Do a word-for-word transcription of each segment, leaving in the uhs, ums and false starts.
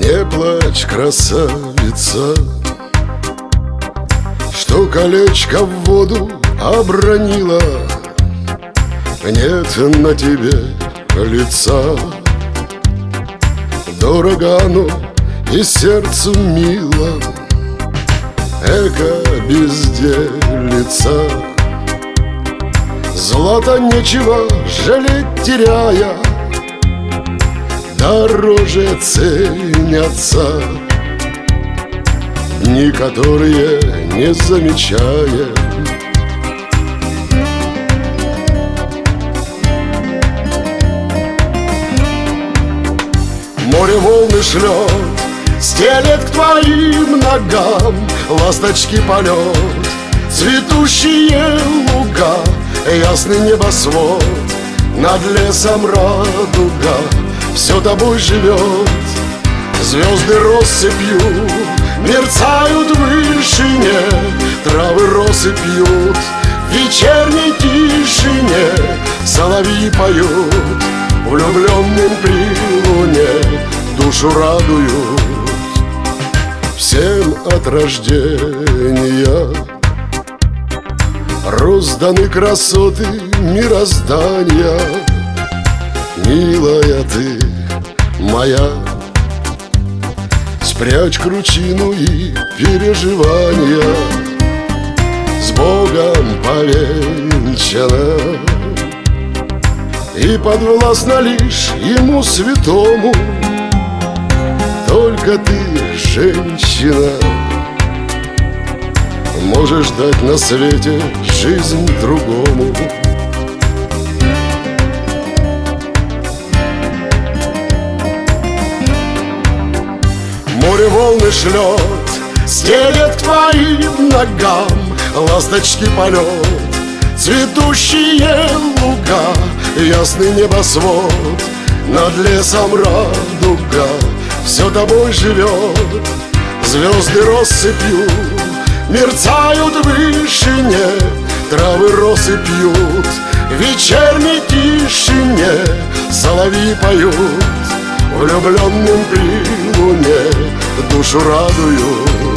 Не плачь, красавица, что колечко в воду обронила. Нет на тебе лица. Дорого оно и сердцу мило. Эко безделица. Злато нечего жалеть, теряя, дороже ценятся дни, которые не замечаем. Море волны шлет, стелет к твоим ногам ласточки полет, цветущие луга, ясный небосвод, над лесом радуга. Все тобой живет, звезды россыпью мерцают в вышине, травы россыпьют в вечерней тишине, соловьи поют влюбленным при луне, душу радуют всем от рождения. Розданы красоты мироздания. Милая ты моя, спрячь кручину и переживания, с Богом повенчана и подвластна лишь Ему святому. Только ты, женщина, можешь дать на свете жизнь другому. Море волны шлет, стелет к твоим ногам ласточки полет, цветущие луга, ясный небосвод, над лесом радуга. Все тобой живет, звезды россыпью мерцают в вышине, травы россыпьют в вечерней тишине, соловьи поют влюбленным при луне, душу радуют.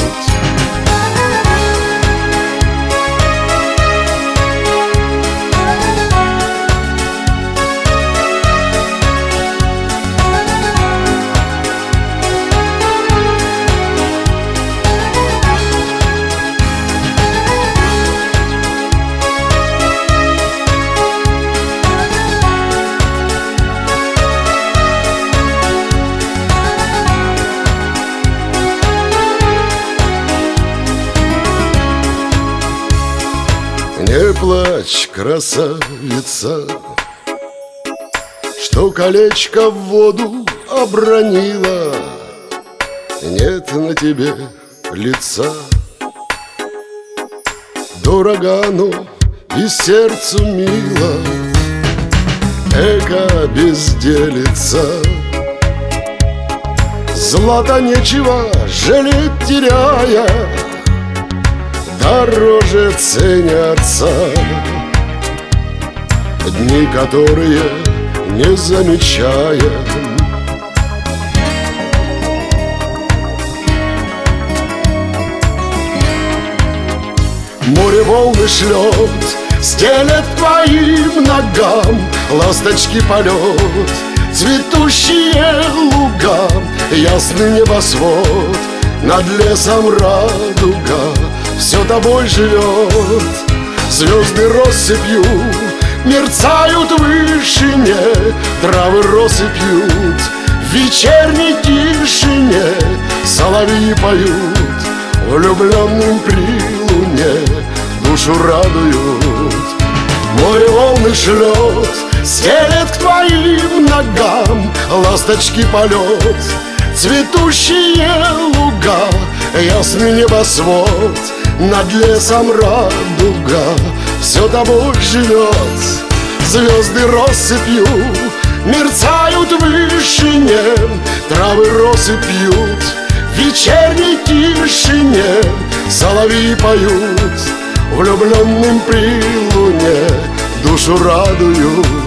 Не плачь, красавица, что колечко в воду обронила. Нет на тебе лица. Дорого оно и сердцу мило. Эко безделица. Злато нечего жалеть, теряя, дороже ценятся дни, которые не замечаем. Море волны шлет, стелет к твоим ногам ласточки полет, цветущие луга, ясный небосвод, над лесом радуга. Все тобой живет, звезды россыпью мерцают в вышине, травы россыпьют в вечерней тишине, соловьи поют влюбленным при луне, душу радуют. Море волны шлет, стелет к твоим ногам ласточки полет, цветущие луга, ясный небосвод, над лесом радуга. Все тобой живет, звезды россыпью мерцают в вышине, травы россыпьют в вечерней тишине, соловьи поют влюбленным при луне, душу радуют.